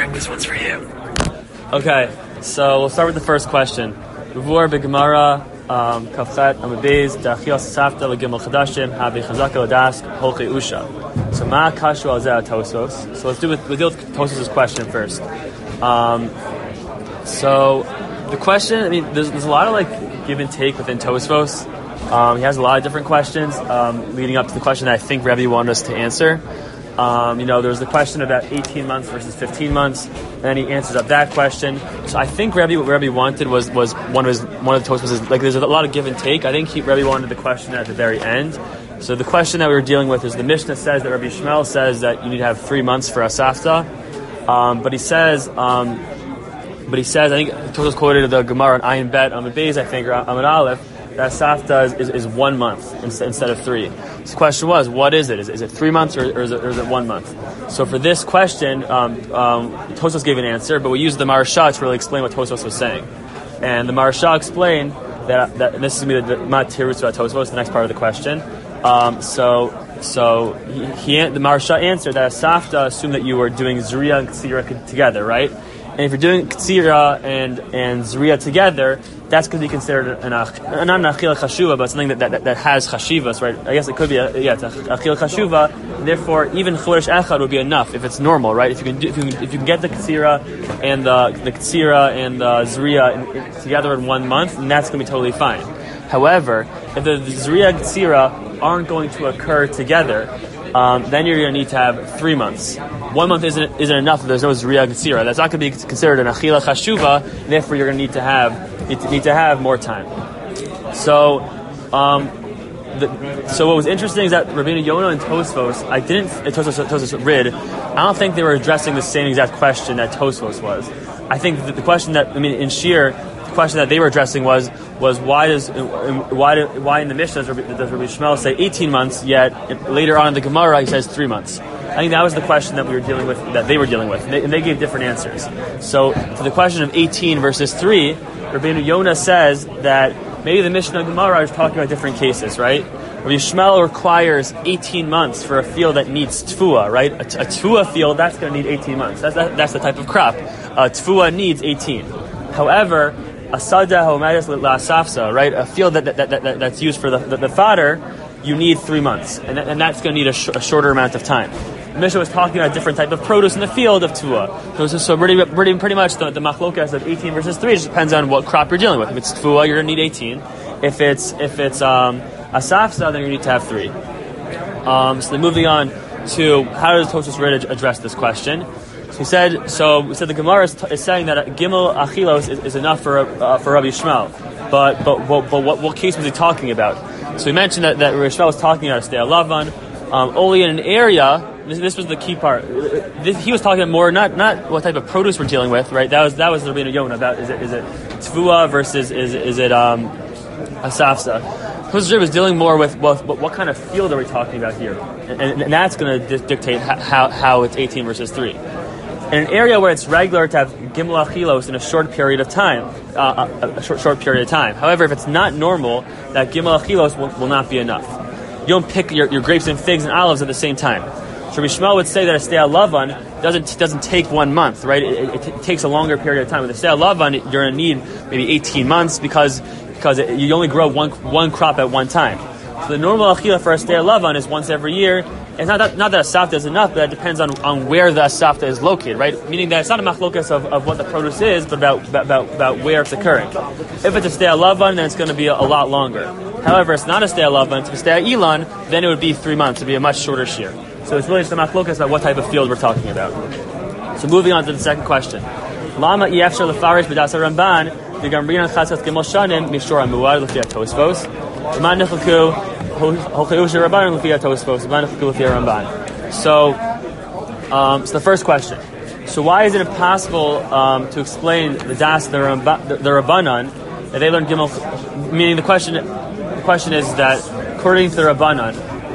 Frank, this one's for you. Okay, so we'll start with the first question. Bevor begemara kafchat amabez dachios safta legimel chadashim havi chazaka ladask holchei usha. So ma kashu al zeh Tosfos. So we'll deal with Tosfos' question first. So the question, I mean, there's a lot of like give and take within Tosfos. He has a lot of different questions leading up to the question that I think Rebbe wanted us to answer. There's the question about 18 months versus 15 months, and then he answers up that question. So I think what Rebbe wanted was one of the Tosfos, like there's a lot of give and take. I think Rebbe wanted the question at the very end. So the question that we were dealing with is the Mishnah says that Rabbi Shmuel says that you need to have 3 months for Asafta, but he says I think Tosfos quoted the Gemara on Ayin Bet Amud Beis, I think, or Amud Aleph, that Asafta is 1 month instead of 3. So the question was, what is it? Is it 3 months or is it 1 month? So for this question, Tosfos gave an answer, but we used the Maharsha to really explain what Tosfos was saying. And the Maharsha explained that and this is going to be the Matirus about Tosfos, the next part of the question. So the Maharsha answered that Asafta assumed that you were doing Zuriya and Ktsira together, right? And if you're doing Ktsira and Zuriya together, that's going to be considered not an Achila Chashuva, but something that has Chashivas, right? I guess it could be it's Achila Chashuva. Therefore, even Chodesh Echad would be enough if it's normal, right? If you can get the Ktsira and the Ktsira and the Zuriya together in 1 month, then that's going to be totally fine. However, if the Zuriya and Ktsira aren't going to occur together, then you're going to need to have 3 months. 1 month isn't enough if there's no Zuriya and Ktsira. That's not going to be considered an Achila Chashuva, and therefore you're going to need to have more time. So what was interesting is that Rabbeinu Yonah and Tosfos, Tosfos Rid, I don't think they were addressing the same exact question that Tosfos was. I think the question in Shir, the question that they were addressing was why in the Mishnah does Rabbi Shmuel say 18 months, yet later on in the Gemara he says 3 months. I think that was the question that they were dealing with, and they gave different answers. So to the question of 18 versus 3, Rabbeinu Yonah says that maybe the Mishnah Gemara is talking about different cases, right? Rabbi Shmuel requires 18 months for a field that needs tefua, right? A tefua field, that's going to need 18 months. That's the type of crop. Tefua needs 18. However, a sada homedes la'asafsa, right? A field that's used for the fodder, you need 3 months, and that's going to need a shorter amount of time. The Mishnah was talking about a different type of produce in the field of tuah. So pretty much the machlokas of 18 versus 3 just depends on what crop you're dealing with. If it's tuah, you're going to need 18. If it's asafsa, then you need to have 3. So then moving on to how does Tosfos Rid address this question? We said the Gemara is saying that Gimel Achilos is enough for Rabbi Shmuel, but what case was he talking about? So we mentioned that Rabbi Shmuel was talking about a Sdei Lavan, only in an area. This was the key part. He was talking about more not what type of produce we're dealing with, right? That was the Rabbeinu Yonah about is it Tvua versus is it Asafsa. Tosfos Rid was dealing more with what kind of field are we talking about here, and that's going to dictate how it's 18 versus 3. In an area where it's regular to have Gimel Achilos in a short period of time, short period of time. However, if it's not normal, that Gimel Achilos will not be enough. You don't pick your grapes and figs and olives at the same time. So Rabbi Shmuel would say that a Sdei Lavan doesn't take 1 month, right? It takes a longer period of time. With a Sdei Lavan, you're going to need maybe 18 months because you only grow one crop at one time. So the normal Achila for a Sdei Lavan is once every year. It's not that Asafta is enough, but it depends on where the Asafta is located, right? Meaning that it's not a machlokas of what the produce is, but about where it's occurring. If it's a Sdei Lavan, then it's going to be a lot longer. However, it's not a Sdei Lavan, it's a Sdei Ilan, then it would be 3 months. It would be a much shorter shear. So it's really just a machlokas about what type of field we're talking about. So moving on to the second question. Lama yefshar lefarish b'das Ramban v'gamrinan chatzat gimel shanim mishor hamuad l'fi Tosfos. L'man nechleku holchei usha rabbanan l'fi Tosfos. L'man nechleku l'fi Ramban. So the first question. So why is it impossible to explain the das the Rabbanan that they learned gimel? Meaning the question is that according to the Rabbanan,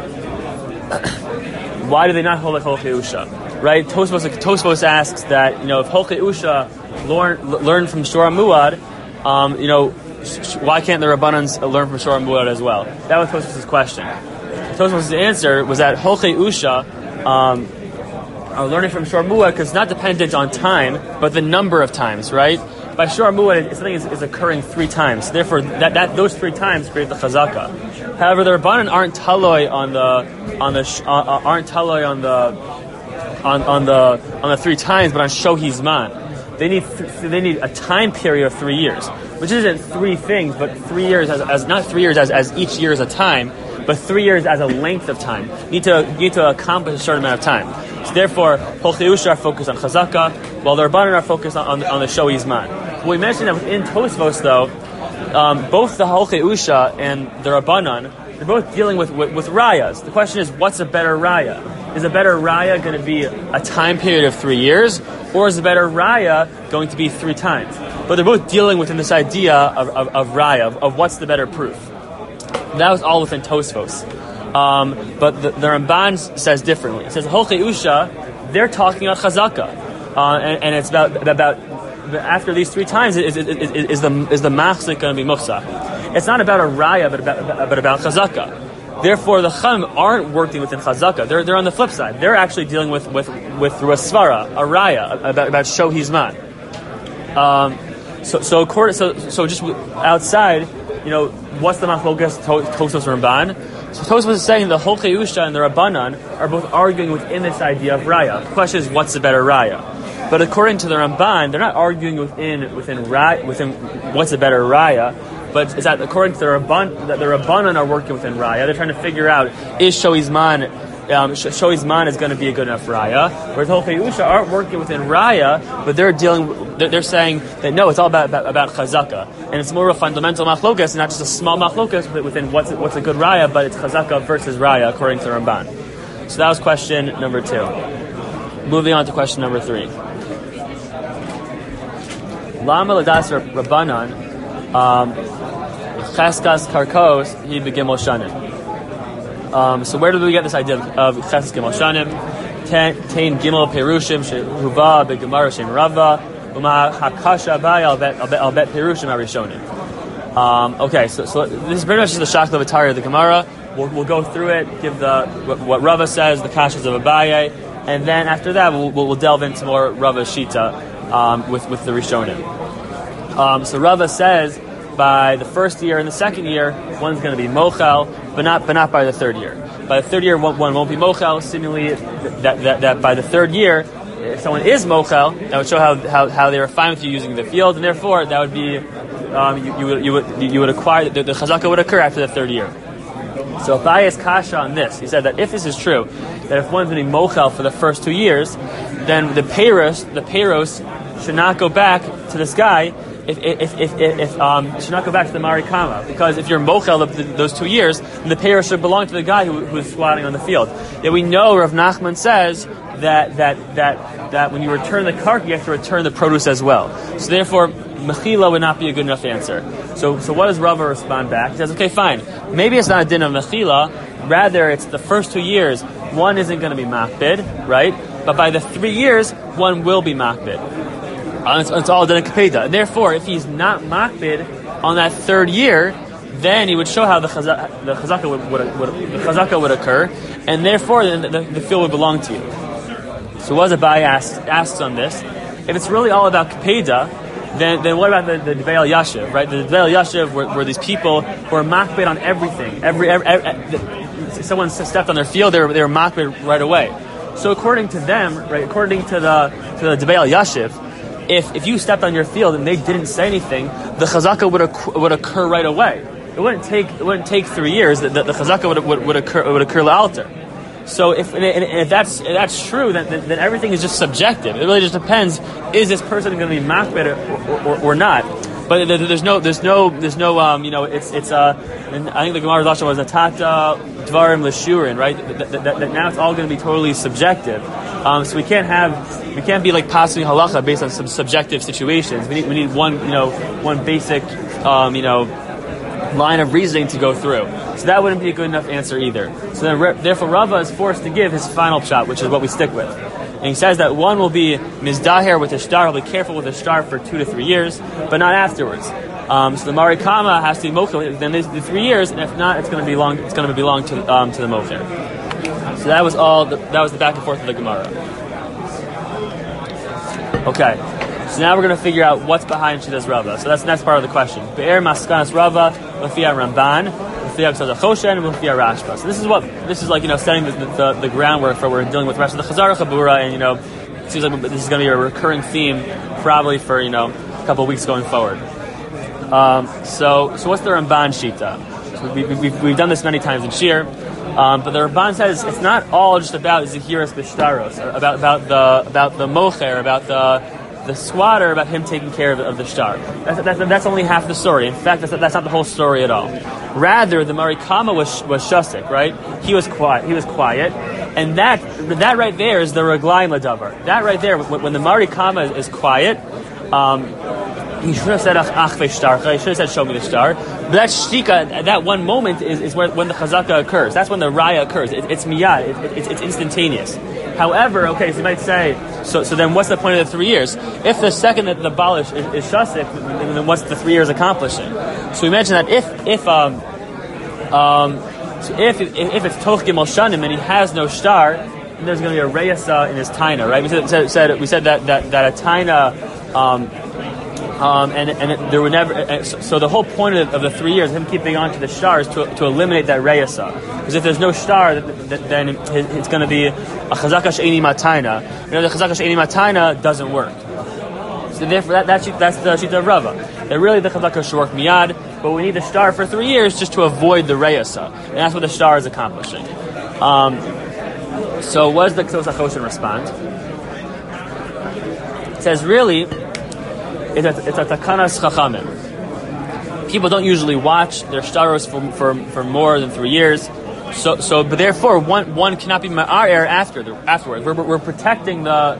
why do they not hold like holchei usha? Right? Tosfos asks that if holchei usha learn from Shor HaMuad, why can't the Rabbanans learn from Shor HaMuad as well? That was Tosfos' question. Tosfos' answer was that holchei usha are learning from Shor because it's not dependent on time, but the number of times, right? By Shor something is occurring 3 times. Therefore, those 3 times create the chazaka. However, the Rabbanan aren't taloi on the 3 times, but on shohi zman. They need a time period of 3 years, which isn't 3 things, but 3 years as not 3 years as each year is a time, but 3 years as a length of time. You need to accomplish a certain amount of time. So therefore, Holchei Usha are focused on chazaka, while the Rabbanan are focused on the shohi zman. We mentioned that within Tosfos, though, both the Holchei Usha and the Rabbanan, they're both dealing with rayas. The question is, what's a better raya? Is a better raya going to be a time period of 3 years, or is a better raya going to be 3 times? But they're both dealing within this idea of raya, of what's the better proof. That was all within Tosfos. But the Ramban says differently. It says, Holchei Usha, they're talking about chazaka. And it's about after these 3 times, is the machzik going to be mufsach? It's not about a raya, but about chazaka. Therefore, the Chum aren't working within chazaka. They're on the flip side. They're actually dealing with through a svara, a raya, about shohi zman. So just outside, what's the machlokas Tosfos Ramban? So Tosfos is saying the Holchei Usha and the Rabbanan are both arguing within this idea of raya. The question is, what's the better raya? But according to the Ramban, they're not arguing within what's a better raya, but it's that according to the Rabbanan are working within raya. They're trying to figure out, is shohi zman is going to be a good enough raya, whereas Holchei Usha aren't working within raya, but they're saying that no, it's all about chazaka, and it's more of a fundamental machlokas, not just a small machlokas within what's a good raya, but it's chazaka versus raya according to the Ramban. So that was question number 2. Moving on to question number 3. Lama ladas Rabbanan cheskas karkos he begimel shanim. So where do we get this idea of cheskas gimel shanim? Tain gimel perushim shehuva begemara shem rava uma hakasha bay al bet perushim arishonim. Okay, so this is pretty much just the shakla v'tari of the Gemara. We'll go through it, give what Rava says, the kashas of Abaye, and then after that we'll delve into more Rava's shita with the Rishonim. So Rava says by the first year and the second year, one's going to be mochel, but not by the third year. By the third year, one won't be mochel. Seemingly, that by the third year, if someone is mochel, that would show how they were fine with you using the field, and therefore that would be you would acquire the chazaka would occur after the third year. So Abaye's kasha on this, he said that if this is true, that if one's going to be mochel for the first 2 years, then the peiros should not go back to this guy. If should not go back to the marikama, because if you're mochel those 2 years, then the peiros should belong to the guy who's squatting on the field. Yet we know Rav Nachman says that when you return the karka, you have to return the produce as well. So therefore, mechila would not be a good enough answer. So what does Rava respond back? He says, okay, fine. Maybe it's not a din of mechila. Rather, it's the first 2 years. One isn't going to be makbid, right? But by the 3 years, one will be makbid. It's all done in kapeda. And therefore, if he's not makbid on that third year, then he would show how the chazaka would occur, and therefore the field would belong to you. So what Abaye asks on this? If it's really all about kapeda, then what about the Dveil Yashiv, right? The Dveil Yashiv were these people who are makbid on everything. Someone stepped on their field, they were makbid right away. So according to them, right, according to the Dveil Yashiv, if you stepped on your field and they didn't say anything, the chazaka would occur right away. It wouldn't take 3 years. The chazaka would occur la'alter. So if that's true, then everything is just subjective. It really just depends: is this person going to be makbid or not? But there's no it's and I think the Gemara Lashon was atata dvarim l'shurin, right? That now it's all going to be totally subjective. So we can't be like passing halacha based on some subjective situations. We need one basic line of reasoning to go through. So that wouldn't be a good enough answer either. So then therefore Rava is forced to give his final shot, which is what we stick with. And he says that one will be mizdaher with the shtar, he'll be careful with the shtar for 2 to 3 years, but not afterwards. So the marikama has to be mochel then the 3 years, and if not, it's going to belong to the mocher. So that was the back and forth of the Gemara. Okay, so now we're going to figure out what's behind Shitas Rava. So that's the next part of the question. Be'er maskanas Rava, Lefia Ramban, Lefia Ksad Choshen, and Lefia Rashba. So this is like, setting the groundwork for we're dealing with the rest of the Chazar Chabura, and it seems like this is going to be a recurring theme probably for a couple of weeks going forward. So what's the Ramban Shita? So we've done this many times in Shir. But the Ramban says it's not all just about Zehiras B'Shtaros, about the Mocher, about the squatter, about him taking care of the shtar. That's only half the story. In fact, that's not the whole story at all. Rather, the Marikama was shasik, right? He was quiet, and that right there is the Reglaim Ladavar. That right there, when the Marikama is quiet, he should have said Achve Shtarcha. He should have said Show me the star. But that shtika, at that one moment, is when the chazaka occurs. That's when the raya occurs. It's miyad. It's instantaneous. However, okay, so you might say, so then what's the point of the 3 years? If the second that the balish is shasik, then what's the 3 years accomplishing? So we mentioned that if it's toch gimel shanim and he has no shtar, then there's going to be a reyasa in his taina, right? We said that a taina. There would never. So the whole point of the 3 years, him keeping on to the shtar, is to eliminate that reyasa. Because if there's no shtar, then it's going to be a chazaka she'eni matayna. The chazaka she'eni matayna doesn't work. So therefore, that's the shita of Rava. That really the chazaka should work miyad, but we need the shtar for 3 years just to avoid the reyasa, and that's what the shtar is accomplishing. So what does the Ksos HaChoshen respond? It says really. It's a takanas chachamim. People don't usually watch their shtaros for more than 3 years, but therefore one cannot be ma'arer afterwards. We're protecting the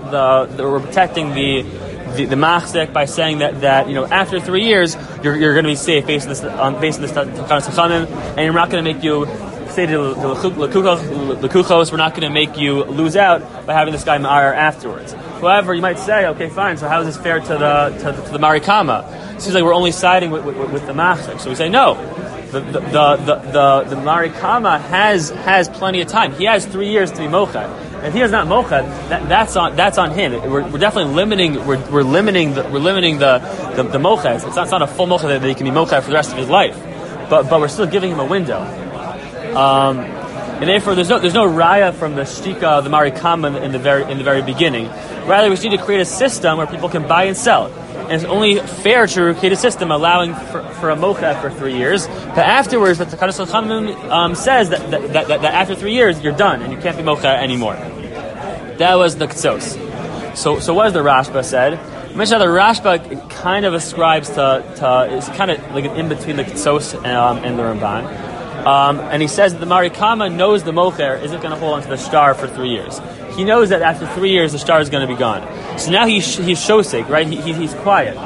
machzek by saying that after 3 years you're going to be safe based on this takanas chachamim, and we're not going to make you say to the kuchos, we're not going to make you lose out by having this guy ma'arer afterwards. However, you might say, okay, fine. So how is this fair to the Marikama? It seems like we're only siding with the Machzek. So we say no. The Marikama has plenty of time. He has 3 years to be mochad. If he is not mochad, that's on him. We're definitely limiting. We're limiting the mochad. It's not a full mochad that he can be mochad for the rest of his life. But we're still giving him a window. And therefore, there's no raya from the shtika of the Marikama in the very beginning. Rather, we just need to create a system where people can buy and sell. And it's only fair to create a system allowing for a mocha for 3 years. But afterwards, the Takanas Chachamim says that after 3 years, you're done and you can't be mocha anymore. That was the Ktsos. So what does the Rashba said? I mentioned how the Rashba kind of ascribes to it's kind of like an in between the Ktsos and the Ramban. And he says that the Marikama knows the mocher isn't going to hold onto the shtar for 3 years. He knows that after 3 years the shtar is going to be gone. So now he's shosek, right? He's quiet.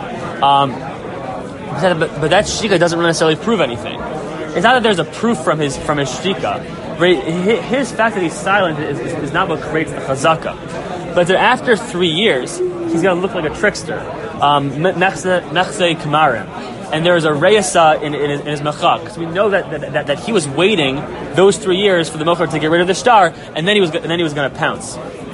But that shtika doesn't necessarily prove anything. It's not that there's a proof from his shtika. Right? His fact that he's silent is not what creates the chazaka. But that after 3 years he's going to look like a trickster. Mechze kamarim. And there is a reyasa in his mechak. Because we know that he was waiting those 3 years for the mocher to get rid of the shtar, and then he was going to pounce.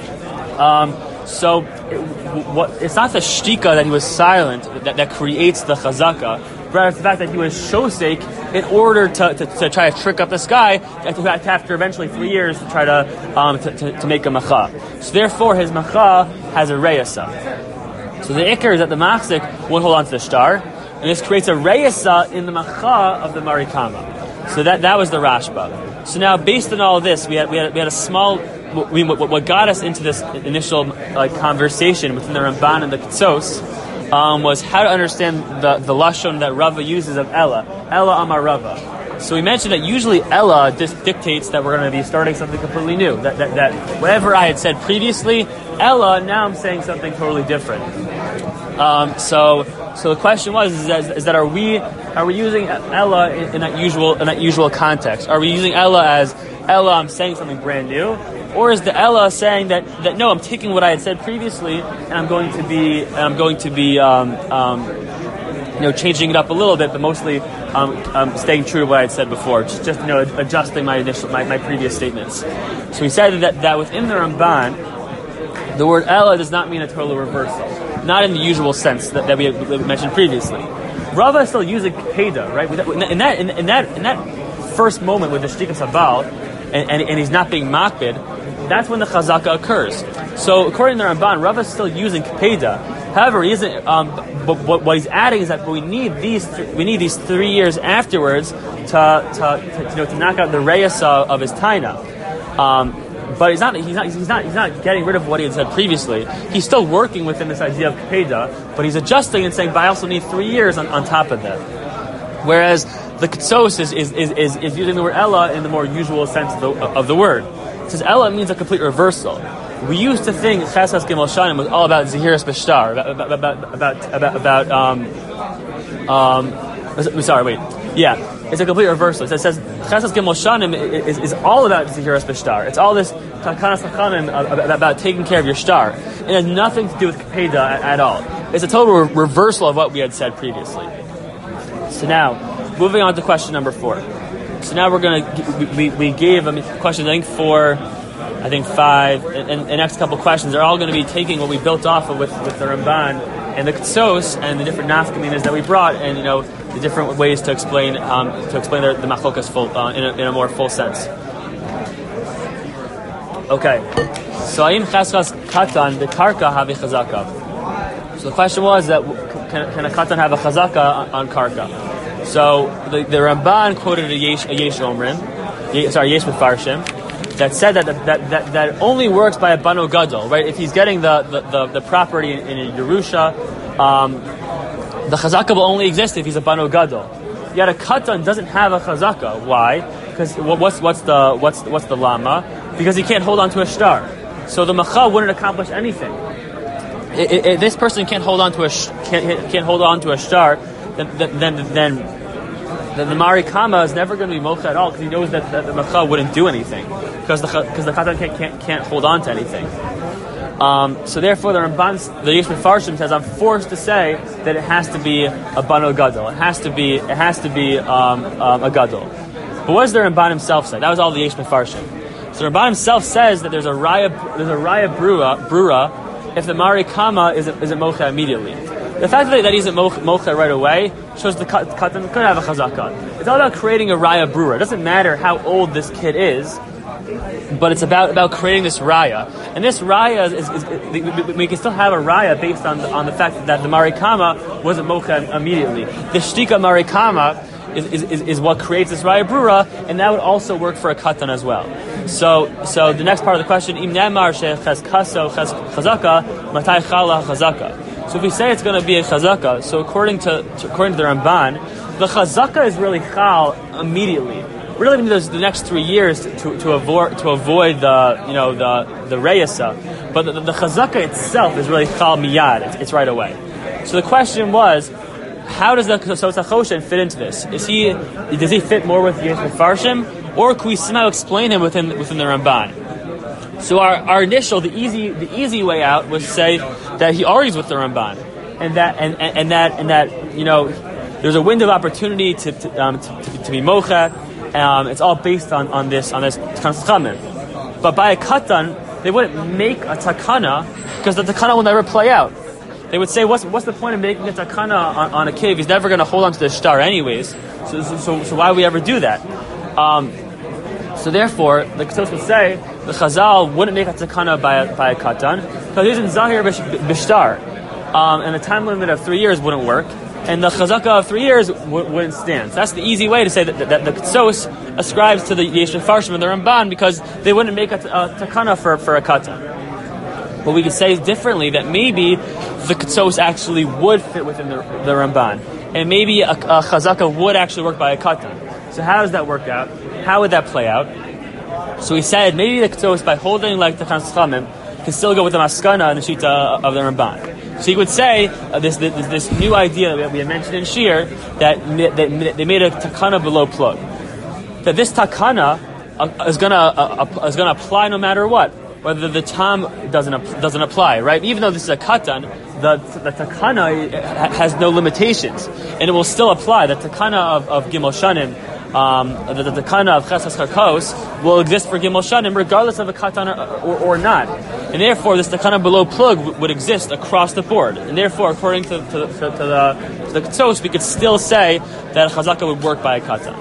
It's not the shtika that he was silent that creates the chazaka. Rather, it's the fact that he was shosek in order to try to trick up this guy after eventually 3 years to try to make a mecha. So therefore, his mecha has a reyasa. So the ikar is that the machzik won't hold on to the shtar. And this creates a reyasa in the macha of the Marikama. So that was the Rashba. So now, based on all of this, we had a small. What got us into this initial conversation between the Ramban and the Ktsos was how to understand the lashon that Rava uses of Ella Amar Rava. So we mentioned that usually Ella dictates that we're going to be starting something completely new. That whatever I had said previously, Ella, now I'm saying something totally different. So the question is that are we using Ella in that usual context? Are we using Ella as Ella, I'm saying something brand new, or is the Ella saying that no, I'm taking what I had said previously and I'm going to be changing it up a little bit, but mostly staying true to what I had said before, just adjusting my previous statements. So we said that within the Ramban, The word Ella does not mean a total reversal, not in the usual sense that we mentioned previously. Rava is still using Keda, right? In that first moment with the Shtikas Habal, and he's not being makbid, that's when the chazaka occurs. So according to the Ramban, Rava is still using Keda. However, he isn't. But what he's adding is that we need these 3 years afterwards to knock out the reyes of his taina. But he's not getting rid of what he had said previously. He's still working within this idea of Keda, but he's adjusting and saying, but I also need 3 years on top of that. Whereas the Ketsos is using the word Ella in the more usual sense of the word. It says Ella means a complete reversal. We used to think Chesas Gimel Shanim was all about Zehiras B'Shtar, it's a complete reversal. It says Chesas Gimel Shanim is all about Zehiras B'Shtar. It's all this Takanas Chachamim about taking care of your star. It has nothing to do with Keda at all. It's a total reversal of what we had said previously. So now, moving on to question number 4. So now we're going to, we gave questions, I think 5, and the next couple questions are all going to be taking what we built off of with the Ramban and the Ketsos and the different nafkaminas that we brought, and the different ways to explain the machlokas full in a more full sense. Okay, so Ayim Cheskas Katan the Karka have a chazaka. So the question was that can a Katan have a chazaka on Karka? So the Ramban quoted a Yesh Mefarshim that said that only works by a Bano Gadol, right? If he's getting the property in Yerusha, the chazaka will only exist if he's a Bano Gadol. Yet a Katan doesn't have a chazaka. Why? Because what's the lama? Because he can't hold on to a star. So the macha wouldn't accomplish anything. If this person can't hold on to a star, then the Marikama is never going to be mocha at all, because he knows that the macha wouldn't do anything, because the Katan can't hold on to anything. So therefore, the Yesh Mefarshim says, I'm forced to say that it has to be a Bano Gadol. It has to be a Gadol. But what does the Ramban himself say? That was all the Yesh Mefarshim. So the Ramban himself says that there's a Raya Brura if the Marikama isn't mocha immediately. The fact that he's a mocha right away shows the Katan could have a chazaka. It's all about creating a Raya Brura. It doesn't matter how old this kid is, but it's about creating this Raya. And this Raya we can still have a Raya based on the fact that the Marikama wasn't mocha immediately. The Shtika Marikama is what creates this Raya Brura, and that would also work for a Katan as well. So the next part of the question, Im Nemar Shechazkaso Chazaka, Matai Chala Chazaka. So if we say it's going to be a chazaka, so according to the Ramban, the chazaka is really chal immediately. Really, there's the next 3 years to avoid the reyesa, but the chazaka itself is really chal miyad. It's right away. So the question was, how does the Ketsos HaChoshen fit into this? Does he fit more with Yesh Mefarshim, or can we somehow explain him within the Ramban? So our initial, the easy way out was to say that he argues with the Ramban, and that there's a window of opportunity to be mocha. It's all based on this Tanchachamim. But by a Katan, they wouldn't make a takana, because the takana will never play out. They would say, what's the point of making a takana on a cave? He's never going to hold on to the star anyways. So why would we ever do that? So therefore, the Ketsos would say the Chazal wouldn't make a takana by a Katan, because he's in Zahir B'Shtar, and the time limit of 3 years wouldn't work, and the Chazaka of 3 years wouldn't stand. So that's the easy way to say that the Ketsos ascribes to the Yesh Mefarshim and the Ramban, because they wouldn't make a takana for a Katan. But we could say differently that maybe the Ketsos actually would fit within the Ramban, and maybe a Chazaka would actually work by a Katan. So how does that work out? How would that play out? So we said maybe the Ketsos, by holding like the Tanchachamim, can still go with the Maskana and the Shita of the Ramban. So you would say this new idea that we had mentioned in Shir, that they made a takana below plug. That this takana is gonna apply no matter what, whether the tam doesn't apply, right? Even though this is a katan, the takana has no limitations, and it will still apply. The takana of Gimel Shanim the kana of Chesas Karkos will exist for Gimel Shanim regardless of a katan or not. And therefore, this takana below plug would exist across the board. And therefore, according to the Ketsos, we could still say that a chazaka would work by a katan.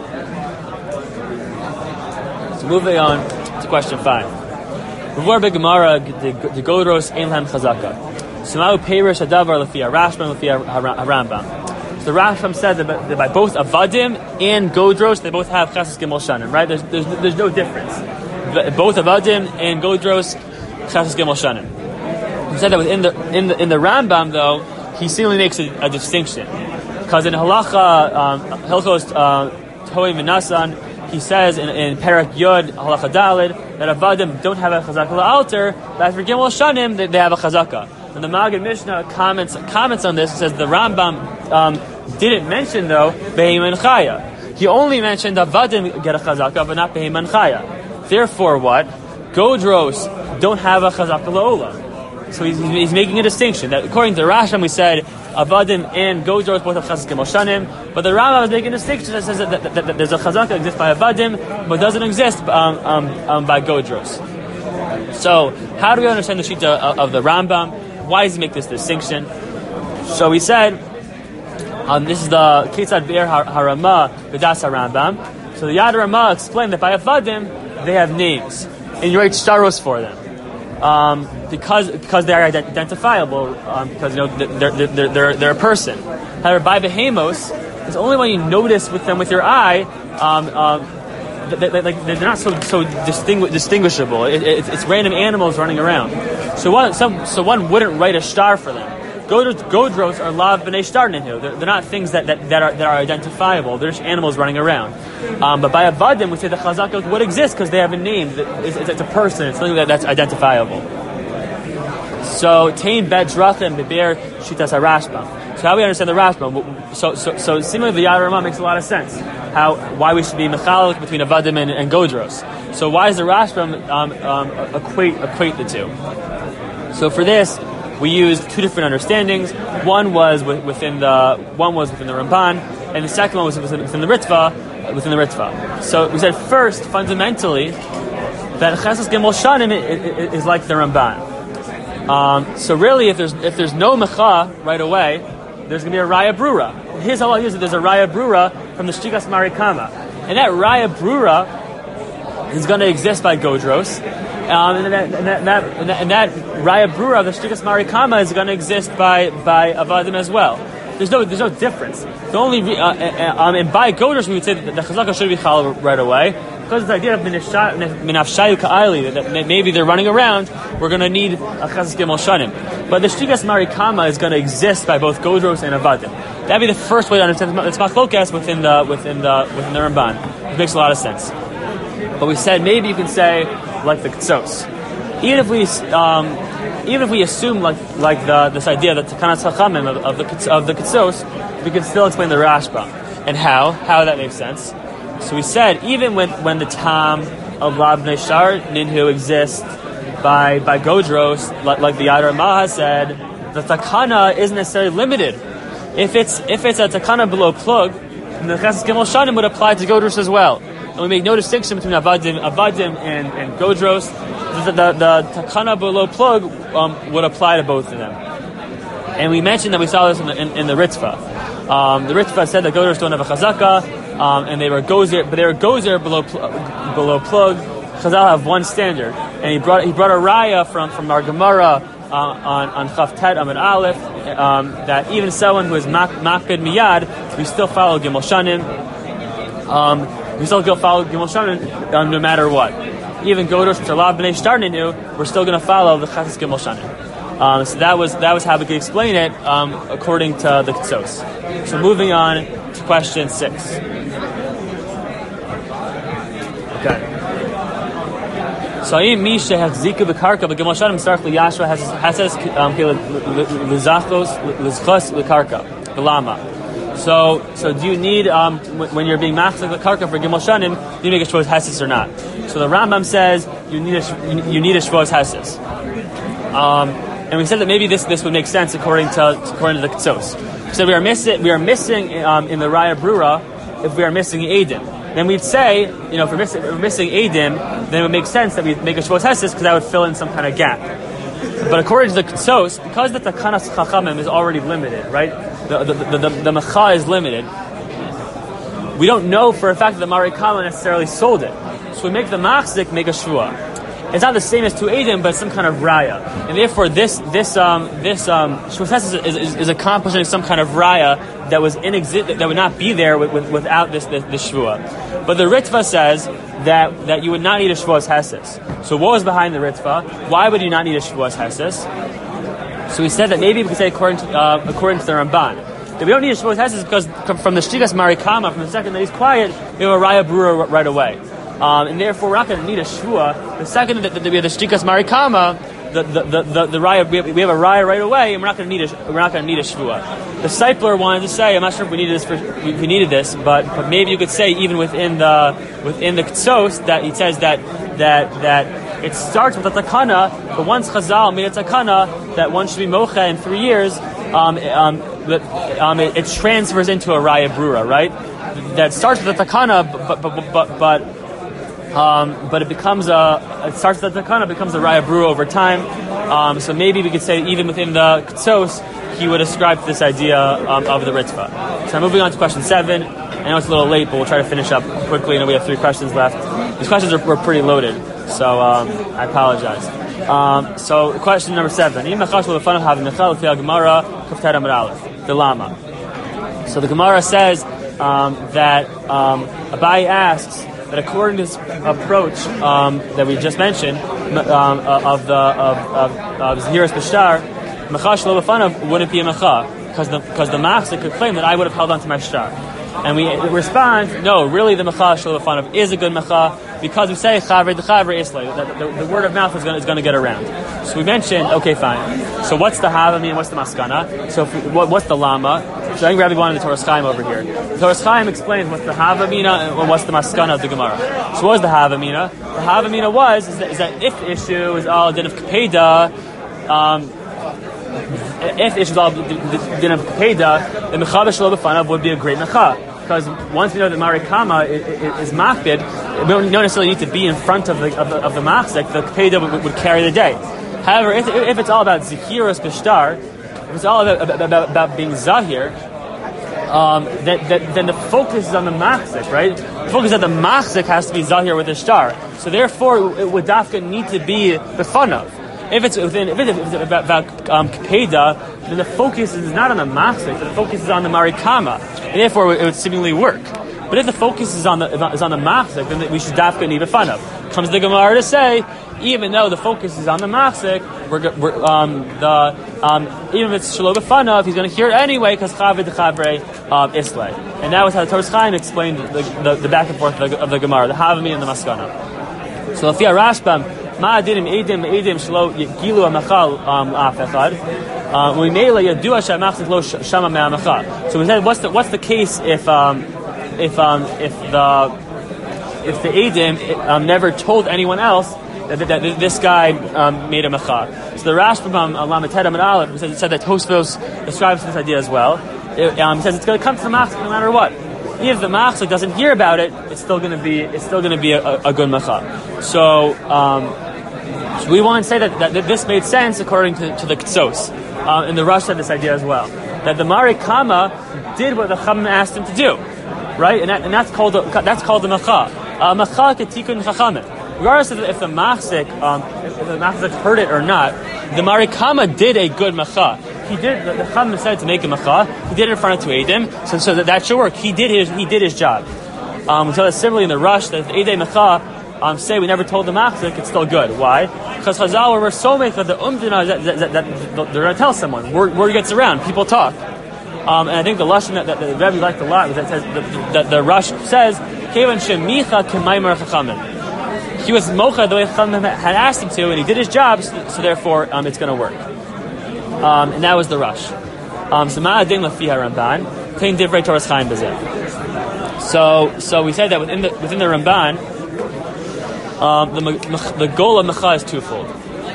So moving on to question 5. Before Gemara, the Godros ein lahem chazaka. Samau perish hadavar lefia Rashbam lefia Harambam. So the Rashbam said that by both Avadim and Godros, they both have Chesas Gimel Shanim, right? There's no difference. Both Avadim and Godros, Chesas Gimel Shanim. He said that in the Rambam, though, he seemingly makes a distinction. Because in Halacha, Hilchos Toei Minasan, he says in Perak Yod, Halacha Dalid, that Avadim don't have a Chazaka La'alter, but for Gimel Shanim, they have a Chazaka. And the Maggid Mishnah comments on this and says the Rambam didn't mention, though, Beheiman Chaya. He only mentioned Avadim get a Chazaka, but not Beheiman Chaya. Therefore, what? Godros don't have a Chazaka La'ola. So he's making a distinction that according to Rashbam we said Avadim and Godros both have Chazak Gimel Shanim, but the Rambam is making a distinction that says that there's a Chazaka that exists by Avadim but doesn't exist by Godros. So how do we understand the Shita of the Rambam? Why does he make this distinction? So we said this is the Ketzad Be'er Harama B'das HaRambam. So the Yad Ramah explained that by Avadim they have names and you write shtaros for them. Because they are identifiable, because they're a person. However, by behemos, it's only when you notice them with your eye, they're not so distinguishable. It's random animals running around. So one wouldn't write a star for them. Godros are lav b'nei shtar ninhu. They're not things that are identifiable. They're just animals running around. But by Avadim, we say the chazaka would exist because they have a name. It's a person. It's something that's identifiable. So tein bet drachim beber shitas harashbam. So how we understand the Rashbam? So seemingly the Yad Ramah makes a lot of sense. Why we should be mechalik between Avadim and Godros. So why does the Rashbam equate the two? So for this, we used two different understandings. One was within the Ramban, and the second one was within the Ritva. So we said first, fundamentally, that Chesas Gimel Shanim is like the Ramban. So really, if there's no Mecha right away, there's going to be a Raya Brura. His halach is that there's a Raya Brura from the Shtikas Marikama, and that Raya Brura is going to exist by Godros. And that Raya Brura, the Shtikas Marikama, is going to exist by Avadim as well. There's no difference. The only and by Godros we would say that the Chazaka should be Chal right away because it's the idea of Minafshayu Ka'ali that maybe they're running around. We're going to need a Chazak Gimel Shanim, but the Shtikas Marikama is going to exist by both Godros and Avadim. That'd be the first way to understand it's Machlokas within the Ramban. It makes a lot of sense. But we said maybe you can say like the Ketsos. Even if we assume like this idea that Takanas Chachamim of the Ketsos, we can still explain the Rashbam and how that makes sense. So we said even when the Tam of Lav Bnei Shtar Ninhu exists by Godros, like the Yad Ramah said, the Takana isn't necessarily limited. If it's a Takana below plug, then the Chesas Gimel Shanim would apply to Godros as well. And we make no distinction between Avadim and Godros. The Takana below plug would apply to both of them. And we mentioned that we saw this in the Ritva. The Ritva said that Godros don't have a Chazaka, and they were Gozer below plug. Chazal have one standard, and he brought a raya from our Gemara on Chaf Tet Amud Aleph that even someone who is makpid miyad, we still follow Gimel Shanim. We still follow Gimel Shanim no matter what. Even Godros which are Lav Bnei Shtar Ninhu, we're still going to follow the Chesas Gimel Shanim. So that was how we could explain it according to the Ketsos. So moving on to question 6. Okay. So im misha hachziku b'karka b'Gimel Shanim starch liyashva has lizachos lizchos l'karka v'lama. So do you need when you're being machzik l'karka for Gimel Shanim, do you make a shvos hesis or not? So the Rambam says you need a shvos hesis. And we said that maybe this would make sense according to the Ketsos. So we are missing in the Raya Brura if we are missing Eidim. then we'd say, if we're missing Eidim, then it would make sense that we make a Shavuos Hesses because that would fill in some kind of gap. But according to the Ketsos, because the Takanas Chachamim is already limited, right? The Mecha is limited. We don't know for a fact that the Mari Kama necessarily sold it. So we make the Machzik make a Shvua. It's not the same as two Eidim, but some kind of Raya. And therefore this Shavuos Hesses is accomplishing some kind of Raya that that would not be there without this Shvua. But the Ritva says that you would not need a Shavuos Hesses. So what was behind the Ritva? Why would you not need a Shavuos Hesses? So we said that maybe we could say according to the Ramban, that we don't need a Shavuos Hesses because from the Shtigas Mari Kama, from the second that he's quiet, we have a Raya Brura right away. And therefore we're not going to need a Shvua. The second that we have the Shtigas Mari Kama, the Raya, we have a Raya right away, and we're not going to need a Shvua. The Seipler wanted to say, I'm not sure if we needed this, but maybe you could say even within the Ketsos that he says that it starts with a takana, but once Chazal made a takana that one should be mocha in 3 years, it transfers into a Raya Brura, right? That starts with a takana, but it becomes it starts with the takana, becomes a Raya Brura over time. So maybe we could say even within the Ketsos, he would ascribe to this idea of the Ritva. So I'm moving on to question 7. I know it's a little late, but we'll try to finish up quickly. We have 3 questions left. These questions were pretty loaded, so I apologize. So question number 7. The Lama. So the Gemara says that Abai asks that according to this approach that we just mentioned of Zehiras B'Shtar, Mecha Shelo B'Fanav wouldn't be a Mecha because the Machzik could claim that I would have held on to my Shtar. And we respond, no, really the Mecha Shelo B'Fanav is a good Mecha because we say Chavrei D'Chavrei Islay, that the word of mouth is going to get around. So we mentioned, okay, fine. So what's the Havamina and what's the Maskana? So what's the Lama? So I think Rabbi wanted the Torah Chaim over here. The Torah Chaim explains what's the Havamina and what's the Maskana of the Gemara. So what was the Havamina? The Havamina is that if the issue is all din of Kapeda, if the issue is all din of Kapeda, the Mecha Shelo B'Fanav would be a great Mecha. Because once we know that Mari Kama is Machbid, we don't necessarily need to be in front of the Machzik, the Kapeda would carry the day. However, if it's all about Zehiras B'Shtar, if it's all about being Zahir, then the focus is on the Machzik, right? The focus is that the Machzik has to be Zahir with the Shtar. So therefore, it would dafka need to be B'Fanav. If it's about Kapeda, then the focus is not on the Machzik, the focus is on the Mari Kama. And therefore, it would seemingly work. But if the focus is on the Machzik, then we should dafka need B'Fanav. Comes the Gemara to say, even though the focus is on the Machzik, even if it's Shelo B'Fanav, he's going to hear it anyway because Chavrei D'Chavrei Islay. And that was how the Torah Chaim explained the back and forth of the Gemara, the Havami and the Maskana. So Lafia Rashbam, Ma'adinim Eidim Shelo Gilu HaMachal Af Echad. U'Mimela Yadua She'Machzik Lo Shama Me'Hamachal. So we said, what's the case if the Eidim never told anyone else that this guy made a Mecha? So the Rashbam Lamed and Aleph said that Tosfos describes this idea as well. It says it's going to come to the Machzik no matter what. If the Machzik doesn't hear about it, it's still going to be a good Mecha. So we want to say that this made sense according to the Ketsos. And the Rosh said this idea as well, that the Mari Kama did what the Chachamim asked him to do, right? And that's called the Mecha. Mecha Ketikun Chachamim. Regardless of if the Machzik heard it or not, the Mari Kama did a good Mecha. He did. The Chachamim decided to make a Mecha. He did it in front of two Eidim, so that should work. He did his job. We saw that similarly in the Rush that the Eidei Mecha say we never told the Machzik, it's still good. Why? Because Chazal were so made that the Umdina that they're going to tell someone. Word gets around. People talk. And I think the Lashon that the Rebbe liked a lot was that says that the Rush says Kevan Shemicha K'Maimar Chachamim. He was mocha the way Chachamim had asked him to, and he did his job. So therefore, it's going to work. And that was the Rush. So Ma'adin Lafiha Ramban Tein Divrei Torah Chaim B'Zeh. So we said that within the Ramban, the goal of Mecha is twofold.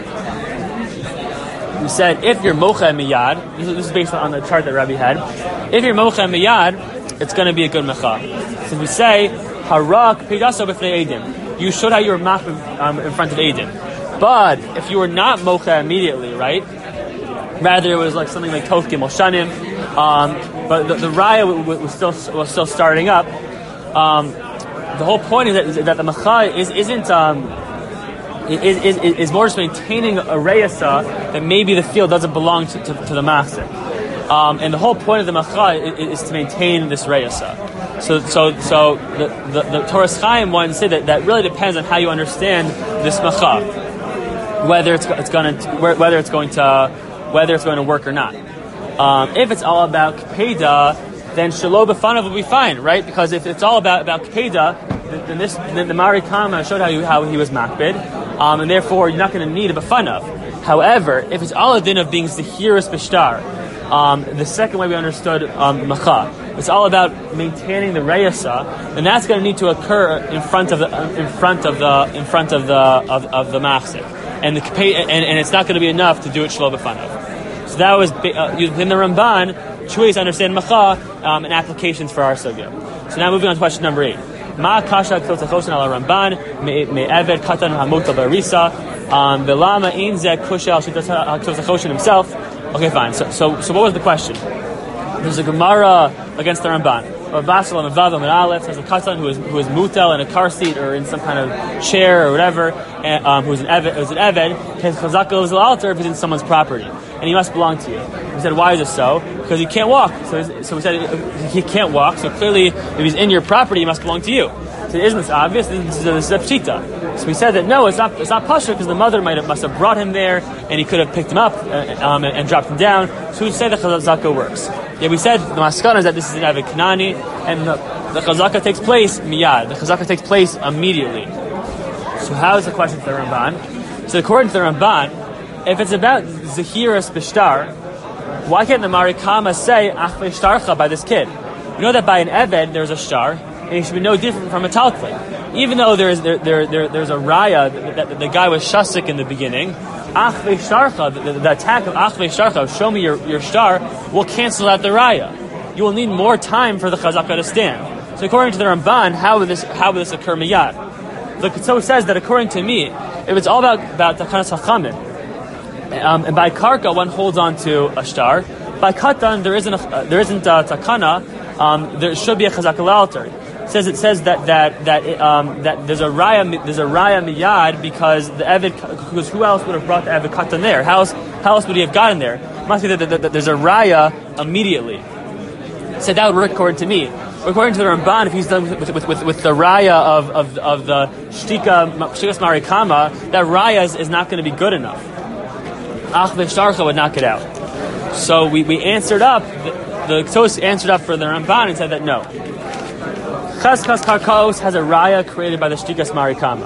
We said if you're Mocha and Miyad, this is based on the chart that Rabbi had. If you're Mocha and Miyad, it's going to be a good Mecha. So we say Harak Peidaso b'fnei Eidim. You showed how you were machbid in front of Eidim. But if you were not mocha immediately, right? Rather, it was like something like Tof Gimel Shanim. But the raya was still starting up. The whole point is that the macha is more just maintaining a reyasa that maybe the field doesn't belong to the machzik. And the whole point of the macha is to maintain this reyasa. So the Torah Chaim wanted to say that really depends on how you understand this macha, whether it's going to work or not. If it's all about Kpeda, then Shelo B'fanav will be fine, right? Because if it's all about Kpeda, then the Marikama showed how he was makbid, and therefore you're not going to need a B'fanav. However, if it's all a din of being Zehiris B'shtar, the second way we understood Macha, it's all about maintaining the Reyasa, and that's going to need to occur in front of the Machzik, and it's not going to be enough to do it Shelo B'fanav. So that was in the Ramban, choice to understand Macha and applications for our sugya. So now moving on to question number 8. Ma kasha k'tot choshen ala Ramban me'eved katan hamutal barisa velama ein zeh kusha al k'tot choshen himself. Okay, fine. So what was the question? There's a Gemara against the Ramban. Basel and Vav and Aleph has a katan who is mutal in a car seat or in some kind of chair or whatever, who's an eved. His chazaka is altar if he's in someone's property, and he must belong to you. We said, why is it so? Because he can't walk. So we said he can't walk. So clearly, if he's in your property, he must belong to you. So isn't this obvious? This is a pshita. So we said that no, it's not pasha because the mother must have brought him there, and he could have picked him up and dropped him down. So we say the chazaka works. Yeah, we said the maskana is that this is an Eved Kanani, and the chazaka takes place miyad. The chazaka takes place immediately. So how is the question to the Ramban? So according to the Ramban, if it's about Zehiras B'shtar, why can't the Marikama say Ach V'shtarcha by this kid? You know that by an Eved there's a shtar, and it should be no different from a Talklin. Even though there's a raya that the guy was shasik in the beginning, Ach V'shtarcha, the attack of Ach V'shtarcha, show me your shtar, will cancel out the raya. You will need more time for the chazaka to stand. So according to the Ramban, how would this occur miyad? The Ketzo says that according to me, if it's all about takanas hachamim, and by karka one holds on to a shtar, by katan there isn't a takana. There should be a chazaka l'alter. It says that there's a raya miyad because who else would have brought the Eved katan there? How else would he have gotten there? It must be that there's a raya immediately. So that would work according to me. According to the Ramban, if he's done with the raya of the shtikas marikama, that raya is not going to be good enough. Ach v'shtarcha would knock it out. So we answered up. The Tos answered up for the Ramban and said that no. Chazkas karkaos has a raya created by the shtikas marikama.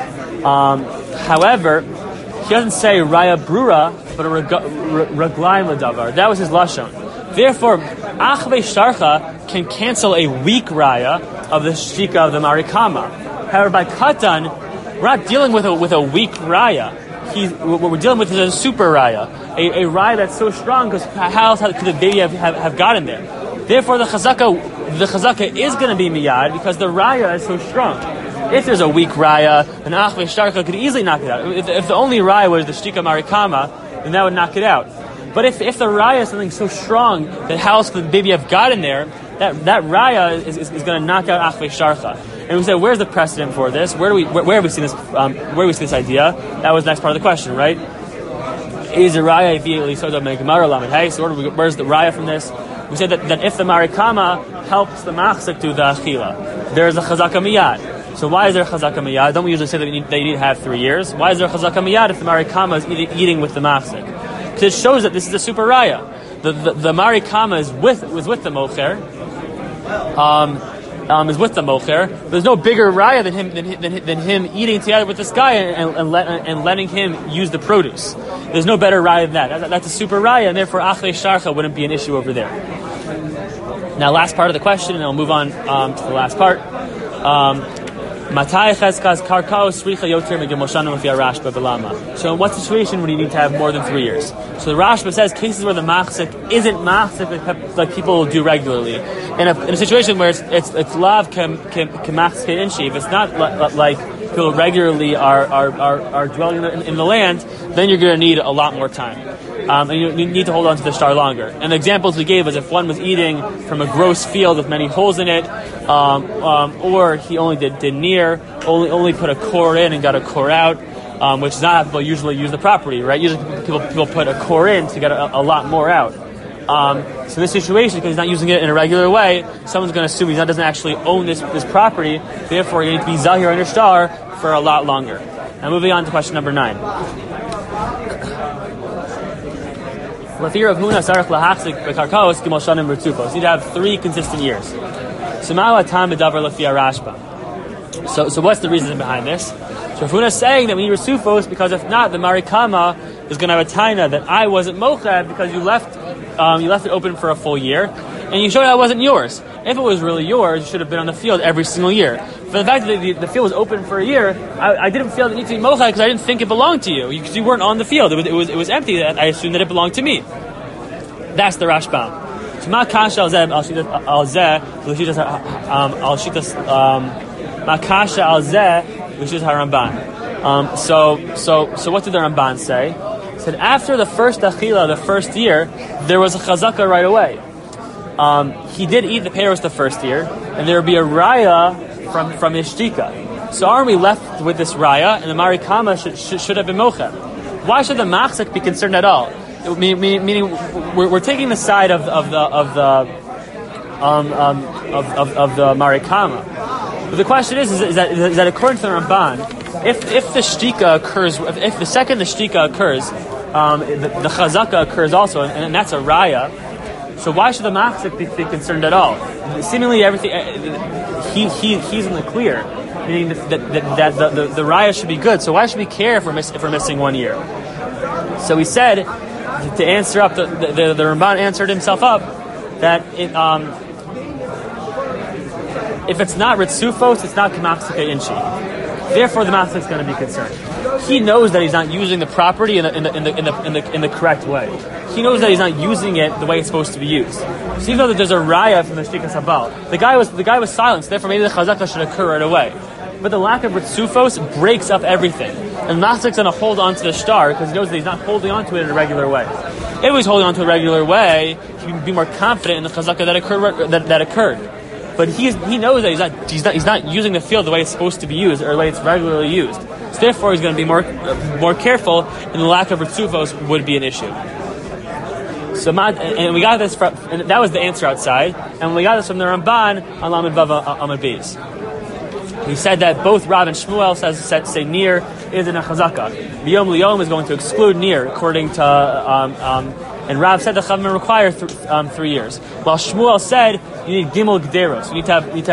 However, he doesn't say raya brura, but a raglaim ladavar. That was his lashon. Therefore, Ach V'shtarcha can cancel a weak raya of the shtika of the marikama. However, by katan, we're not dealing with a weak raya. What we're dealing with is a super raya, a raya that's so strong because how else could the baby have gotten there? Therefore, the chazaka is going to be miyad because the raya is so strong. If there's a weak raya, then Ach V'shtarcha could easily knock it out. If the only raya was the shtika marikama, then that would knock it out. But if the raya is something so strong that how else could the baby have gotten there, that raya is going to knock out Ach V'shtarcha. And we said, where's the precedent for this? Where have we seen this? Where have we seen this idea? That was the next part of the question, right? Is the raya immediately so where's the raya from this? We said that if the marikama helps the machzik do the achila, there is a chazaka miyad. So why is there a chazaka miyad? Don't we usually say that you need to have 3 years? Why is there a chazaka miyad if the marikama is eating with the machzik? Because it shows that this is a super raya. The marikama was with the mocher, is with the mocher. There's no bigger raya than him eating together with this guy and letting him use the produce. There's no better raya than that. That's a super raya, and therefore Ach V'shtarcha wouldn't be an issue over there. Now, last part of the question, and I'll move on to the last part. Matai cheskas karkaos sricha yoter megimel shanim l'fi Rashba v'lama. So in what situation would you need to have more than 3 years? So the Rashba says cases where the machzik isn't machzik like people do regularly. In a situation where it's lav kemachzik inshi, if it's not like people regularly are dwelling in the land, then you're going to need a lot more time. And you need to hold on to the star longer. And the examples we gave was if one was eating from a gross field with many holes in it, or he only did near, only put a core in and got a core out, which is not how people usually use the property, right? Usually people put a core in to get a lot more out. So in this situation, because he's not using it in a regular way, someone's going to assume he doesn't actually own this property, therefore you need to be zahir on your star for a lot longer. Now moving on to question number 9. So you need to have 3 consistent years. So what's the reason behind this? So Rav Huna is saying that we need Resufos because if not, the Marikama is going to have a taina that I wasn't mochad because you left it open for a full year and you showed it wasn't yours. If it was really yours, you should have been on the field every single year. For the fact that the field was open for a year, I didn't feel the need to be mochad because I didn't think it belonged to you. Because you weren't on the field. It was empty. I assumed that it belonged to me. That's the Rashbam. So what did the Ramban say? He said after the first achila, the first year, there was a chazaka right away. He did eat the peiros the first year, and there would be a raya from Ishtika. So aren't we left with this raya, and the Marikama should have been mocha? Why should the machzik be concerned at all? Meaning, we're taking the side of the Marikama. But the question is that according to the Ramban, if the shtika occurs, if the second the shtika occurs, the chazaka occurs also, and that's a raya. So why should the machzik be concerned at all? Seemingly everything he's in the clear, meaning that the raya should be good. So why should we care if we're missing 1 year? So we said to answer up the Ramban answered himself up that if it's not ritzufos, it's not kamachsika inshi. Therefore, the machzik is going to be concerned. He knows that he's not using the property in the correct way. He knows that he's not using it the way it's supposed to be used. So even though that there's a raya from the shtikas habal, the guy was silent. So therefore, maybe the chazaka should occur right away. But the lack of ritzufos breaks up everything, and machzik's going to hold on to the star because he knows that he's not holding on to it in a regular way. If he's holding on to a regular way, he can be more confident in the chazaka that occurred. But he knows that he's not using the field the way it's supposed to be used or the way it's regularly used. So therefore, he's going to be more careful, and the lack of ritzufos would be an issue. So and we got this from, and that was the answer outside, and we got this from the Ramban on Lamed Vav Amud Beis. He said that both Rav and Shmuel say near is in a chazaka. Biyom liyom is going to exclude near, according to and Rav said the Chavim require 3 years, while Shmuel said you need gimel gderos. You need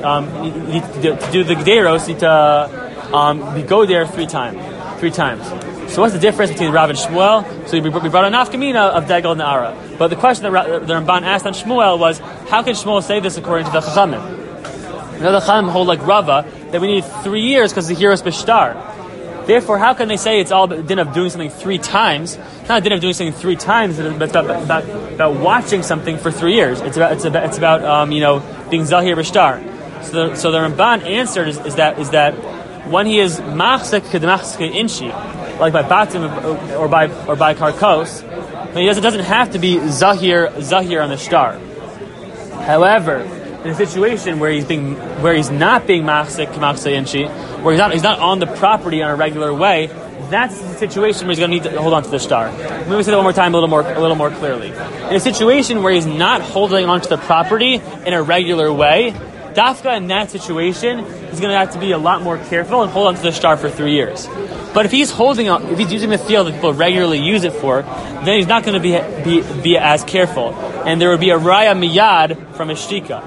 to do the gderos. You need to go there 3 times. So what's the difference between Rav and Shmuel? So we brought a nafkamina of Degel and Na'ara. But the question that the Ramban asked on Shmuel was, how can Shmuel say this according to the Chachamim? The Chachamim hold like Rava that we need 3 years because the hero is b'shtar. Therefore, how can they say it's all a din of doing something 3 times? It's not a din of doing something 3 times, but it's about watching something for 3 years. It's about being zahir b'shtar. So the Ramban answered is that when he is machzik kedmachzik inshi, like by batim or by karkos, it doesn't have to be zahir on the star. However, in a situation where he's not being machzik inshi, where he's not on the property on a regular way, that's the situation where he's going to need to hold on to the star. Let me say that one more time, a little more clearly. In a situation where he's not holding on to the property in a regular way, dafka in that situation, he's going to have to be a lot more careful and hold on to the star for 3 years. But if he's using the field that people regularly use it for, then he's not going to be as careful, and there would be a raya miyad from a shtika.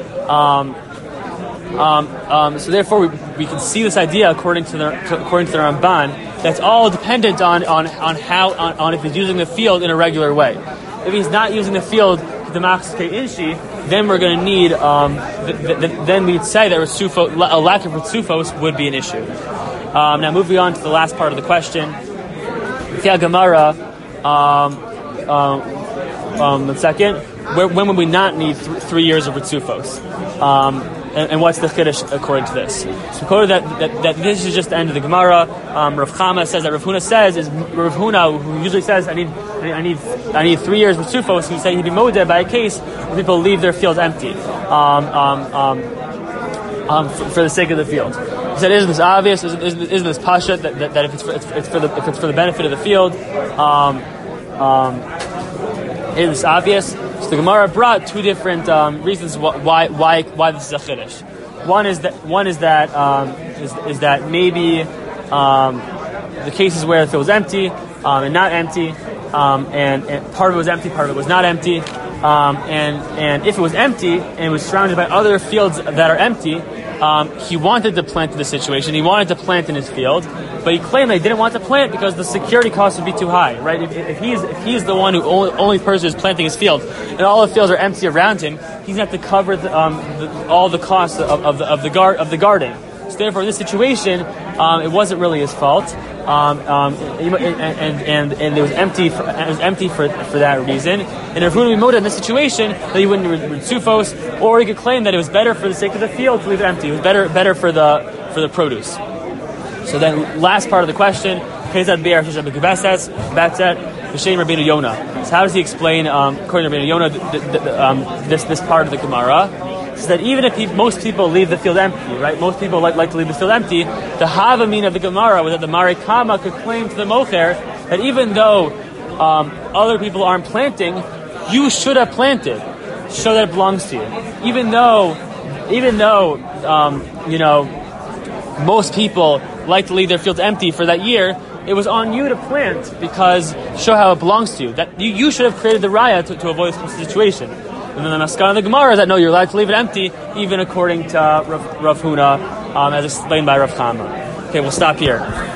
So therefore, we can see this idea according to the Ramban. That's all dependent on if he's using the field in a regular way. If he's not using the field then we're going to need. Then we'd say that a lack of Ritzufos would be an issue. Now moving on to the last part of the question. Gemara. One second. When would we not need 3 years of Ritzufos? And what's the chiddush according to this? So we quoted that this is just the end of the Gemara. Rav Chama says that Rav Huna says is Rav Huna, who usually says I need 3 years with Sufos. He said he'd be modeh by a case where people leave their fields empty for the sake of the field. He said, isn't this obvious? Isn't this pasha that if it's for the benefit of the field, isn't this obvious? So the Gemara brought two different reasons why this is a chiddush. One is that maybe the cases where the field was empty and not empty, and part of it was empty, part of it was not empty, and if it was empty and it was surrounded by other fields that are empty, he wanted to plant in this situation. He wanted to plant in his field, but he claimed that he didn't want to plant because the security cost would be too high, right? If he's the one who only person who's planting his field, and all the fields are empty around him, he's going to have to cover all the costs of the garden. So therefore, in this situation, it wasn't really his fault, and it was empty for that reason. And if we would in this situation, that he wouldn't read Sufos, or he could claim that it was better for the sake of the field to leave it empty. It was better for the produce. So then, last part of the question, so how does he explain, according to Rabbeinu Yonah, this part of the Gemara? So that even if most people leave the field empty, right? Most people like to leave the field empty. The Havamin of the Gemara was that the Marikama could claim to the Mocher that even though other people aren't planting, you should have planted, show that it belongs to you. Even though most people like to leave their fields empty for that year, it was on you to plant because show how it belongs to you. That you should have created the raya to avoid this situation. And then the maskana of the Gemara is that no, you're allowed to leave it empty, even according to Rav Huna, as explained by Rav Chama. Okay, we'll stop here.